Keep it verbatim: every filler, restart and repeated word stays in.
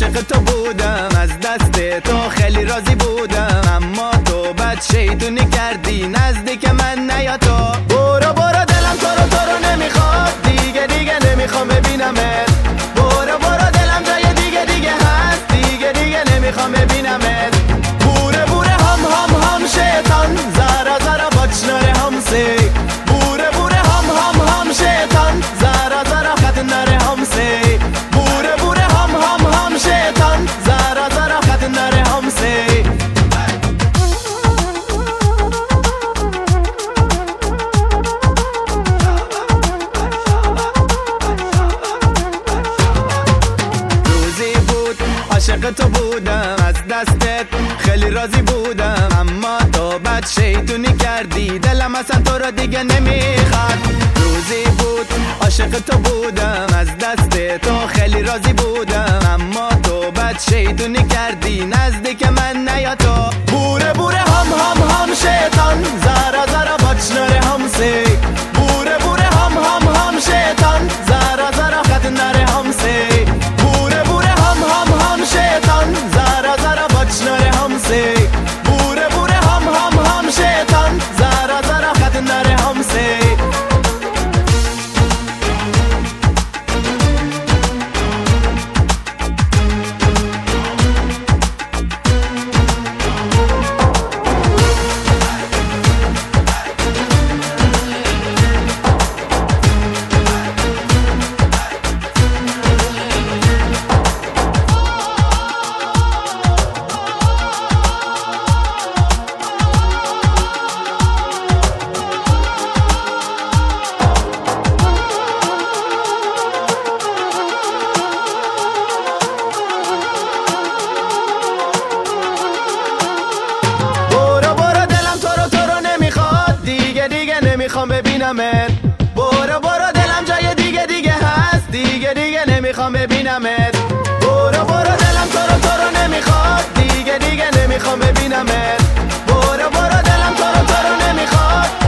عاشق تو بودم، از دست تو خیلی راضی بودم، اما تو بد شیطونی کردی نزدیک من نیا تو. برو برو دلم تو رو تو رو نمیخواد، دیگه دیگه نمیخوام ببینمت. برو برو دلم جای دیگه دیگه هست، دیگه دیگه نمیخوام ببینمت. بوره بوره هم هم هم شیطان، زارا زارا بچناره همسه. بوره بوره هم هم هم شیطان، زارا زارا خط نره همسه. بوره بوره هم هم هم شیطان، زارا زارا خط نره همسه. عاشق تو بودم، از دستت خیلی راضی بودم، اما تو بد شیطونی کردی دلم اصلا تو را دیگه نمیخواد. روزی بود عاشق تو بودم، از دست تو خیلی راضی بودم، اما تو بد شیطونی کردی نزدیک من نیا تو. بوره بوره هم هم هم شیطان، زارا زارا بچناره همسه. بوره بوره هم هم هم شیطان، زارا زارا خط نره همسه. بوره بوره هم هم هم شیطان، زارا زارا بچناره همسه. بوره بوره هم هم هم شیطان، زارا زارا خط نره همسه. نمیخوام ببینمت. برو برو دلم جای دیگه دیگه هست، دیگه دیگه نمیخوام ببینمت. برو برو دلم تو رو تو رو نمیخواد، دیگه دیگه نمیخوام ببینمت. برو برو دلم تو رو تو رو نمیخواد،